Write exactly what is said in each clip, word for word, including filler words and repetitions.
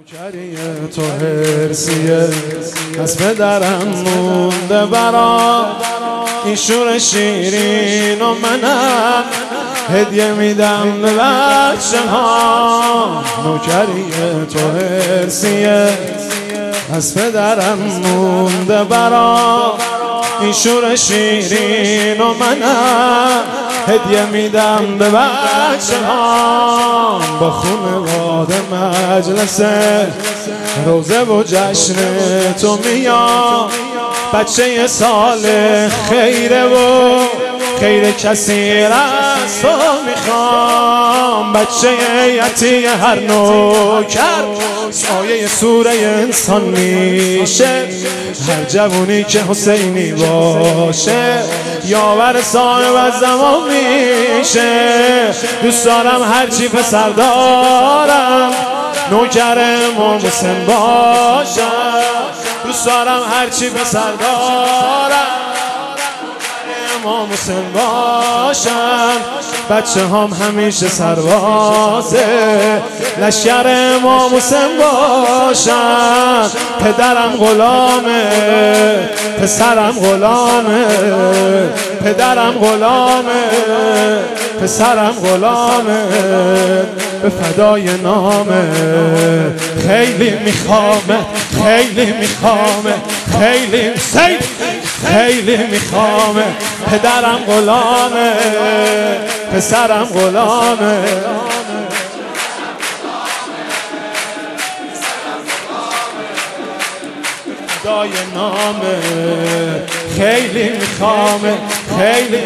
نوکری تو هرسیه از پدرم مونده برام این شور شیرین و منم هدیه میدم به بچه ها. نوکری تو هرسیه از پدرم مونده برام این شور شیرین و منم هدیه میدم به بچه ها. با خانواده مجلس روزه و جشن تو میام بچه سال خیره و خیر کسی از تو میخوام. بچه یتی هر نوکر سایه سوره انسان میشه هر جوونی که حسینی باشه یاور صاحب از زمان میشه. دوست دارم هرچی پسر دارم نوکر امام حسین باشم. دوست دارم هرچی پسر دارم امام حسین باشن. بچه هم همیشه سربازه لشکر امام حسین باشن. پدرم غلامه پسرم غلامه پدرم غلامه پسرم غلامه به فدای نامه. خیلی میخوامه خیلی میخوامه خیلی سید خیلی میخوامه. پدرم غلامه پسرم غلامه فدای نامه. خیلی میخوامه خیلی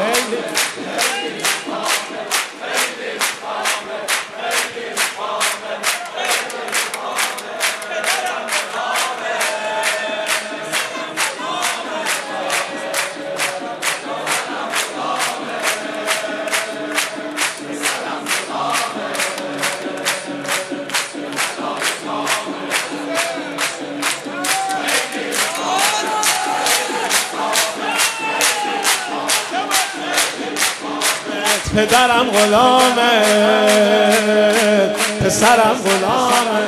پدرم غلامه پسرم غلامه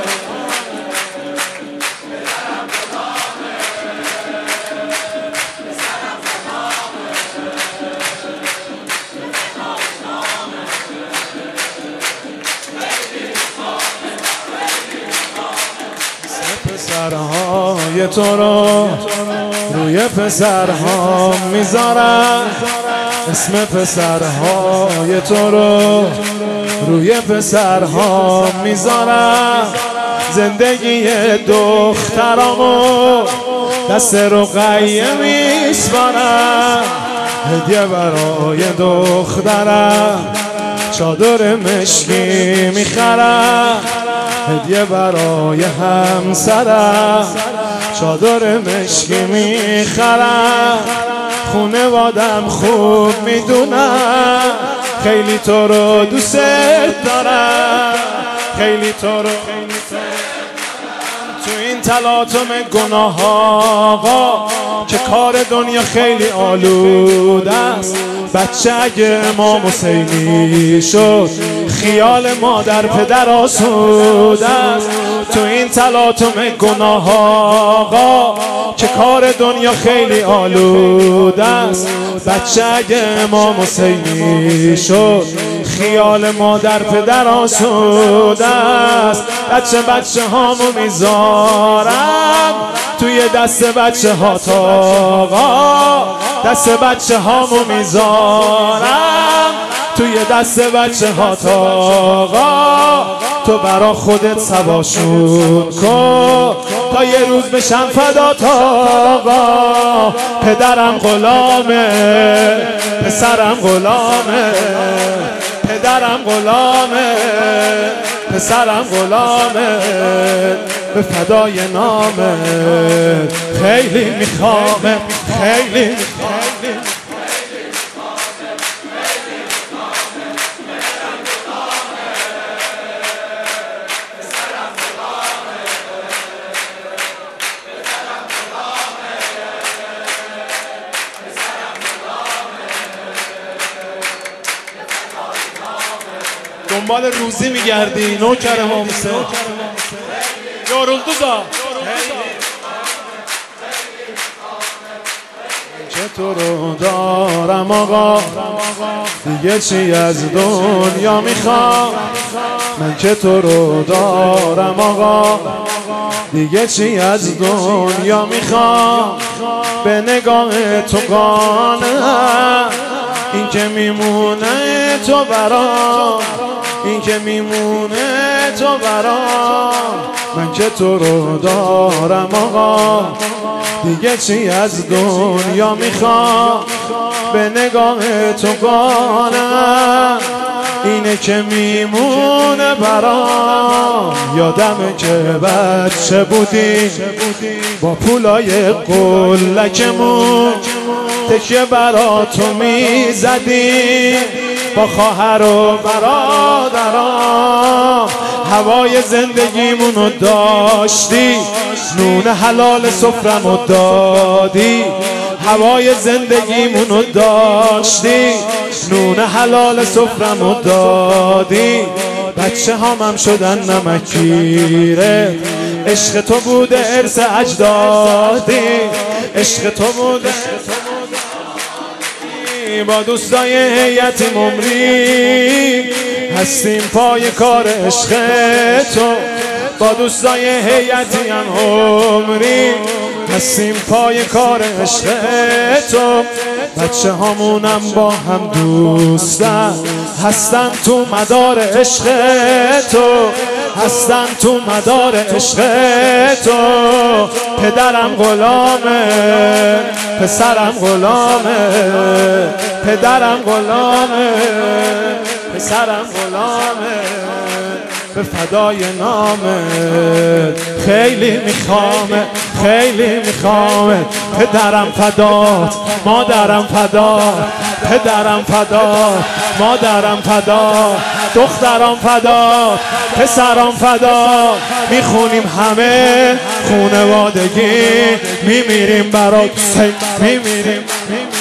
پسرهای تو رو روی پسرها میذارم. اسم پسرهای تو رو روی پسرها میذارم. زندگی دخترامو دست رقیه میسپارم. هدیه برای دخترم چادر مشکی میخرم. هدیه برای همسرم چادر مشکی میخرم. خونوادم خوب میدونم خیلی تو رو دوست دارم. خیلی تو رو تو این تلاطم گناه آقا که کار دنیا خیلی آلوده است. بچه اگه امام حسینی شد خیال مادر پدر آسوده است. تو این تلاطم گناه آقا که کار دنیا خیلی آلوده است. بچه اگه امام حسینی شد خیال مادر پدر آسوده است. بچه بچه هامو میذارم توی دست بچه ها آقا. دست بچه هامو میذارم توی دست بچه ها آقا. تو برا خودت سواشون کن تا یه روز بشم فدات آقا. پدرم غلامه پسرم غلامه پدرم غلامه پسرم غلامه به فدای نامه. خیلی میخوامه خیلی میخوامه دنبال روزی میگردی نوکر امام حسین. yoruldu da که تو رو دارم آقا دیگه چی از دنیا میخوام من که تو رو دارم آقا دیگه چی از دنیا میخوام به نگاه تو قانعم این که میمونه تو برام این که میمونه تو برام من که تو رو دارم آقا دیگه چی از دنیا میخوام به نگاه تو قانعم اینه که میمونه برام یادمه که بچه بودی با پولای قلکمون تکیه برا تو میزدی با خواهر و برادرام هوای زندگیمونو داشتی نون حلال سفرمو دادی هوای زندگیمونو داشتی نون حلال سفرمو دادی بچه هامم شدن نمکیره عشق تو بوده ارث اجدادی عشق تو بوده با دوستای هیئت عمری هستیم پای کار عشق تو با دوستای هیئتی هم عمری هستیم پای کار عشق تو بچه هامونم با هم دوستن هستن تو مدار عشق تو هستن تو مدار عشق تو پدرم غلامه پسرم غلامه پدرم غلامه پسرم غلامه به فدای نامت خیلی میخوامه خیلی میخوامه پدرم فدات مادرم فدا پدرم فدا مادرم فدا دخترم فدا پسرم فدا میخونیم همه خونوادگی میمیریم برات میمیریم